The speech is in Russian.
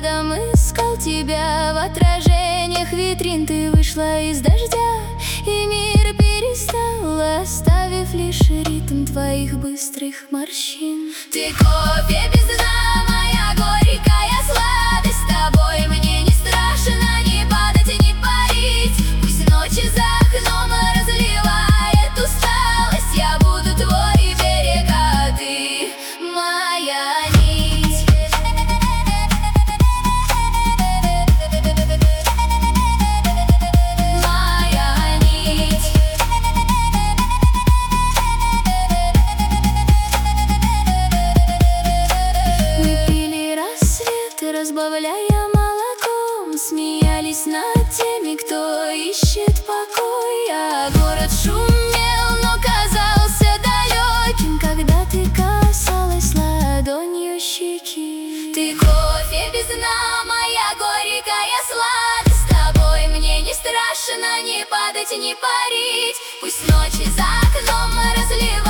рядом, искал тебя в отражениях витрин. Ты вышла из дождя, и мир перестал, оставив лишь ритм твоих быстрых морщин. Ты кофе без дна, моя горькая сладость. С тобой мне не страшно ни падать, ни парить. Пусть ночи за окном разливает усталость, я буду твой берег, а ты моя нить. Моя нить. Мы пили рассветы, разбавляя молоком, смеялись над теми, кто ищет покой. А город шумел, но казался далеким, когда ты касалась ладонью щеки. Ты кофе без дна, моя горькая сладость. С тобой мне не страшно ни падать, ни парить. Пусть ночи за окном разливают